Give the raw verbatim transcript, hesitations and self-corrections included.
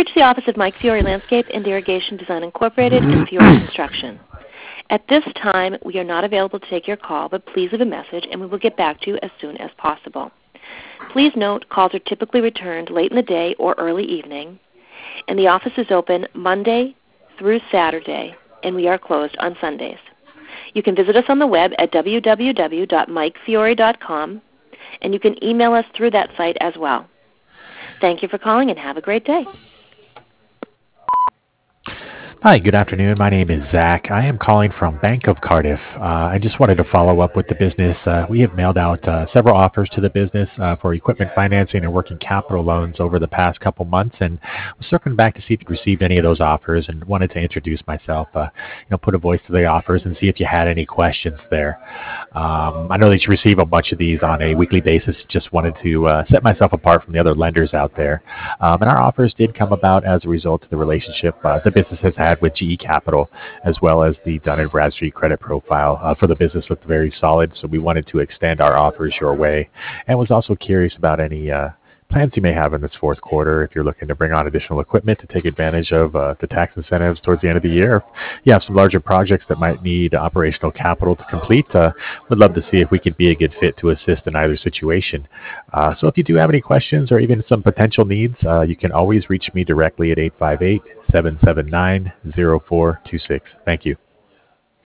reached the office of Mike Fiore Landscape and Irrigation Design Incorporated and Fiore Construction. At this time, we are not available to take your call, but please leave a message and we will get back to you as soon as possible. Please note, calls are typically returned late in the day or early evening, and the office is open Monday through Saturday, and we are closed on Sundays. You can visit us on the web at w w w dot mike fiore dot com, and you can email us through that site as well. Thank you for calling, and have a great day. Hi, good afternoon. My name is Zach. I am calling from Bank of Cardiff. Uh, I just wanted to follow up with the business. Uh, we have mailed out uh, several offers to the business uh, for equipment financing and working capital loans over the past couple months, and was circling back to see if you received any of those offers and wanted to introduce myself, uh, you know, put a voice to the offers and see if you had any questions there. Um, I know that you receive a bunch of these on a weekly basis. Just wanted to uh, set myself apart from the other lenders out there. Um, and our offers did come about as a result of the relationship uh, the business has had with G E Capital, as well as the Dun and Bradstreet credit profile uh, for the business looked very solid, so we wanted to extend our offers your way, and was also curious about any uh, plans you may have in this fourth quarter if you're looking to bring on additional equipment to take advantage of uh, the tax incentives towards the end of the year. If you have some larger projects that might need operational capital to complete, uh, would love to see if we could be a good fit to assist in either situation. Uh, so if you do have any questions or even some potential needs, uh, you can always reach me directly at eight five eight, seven seven nine, zero four two six. Thank you.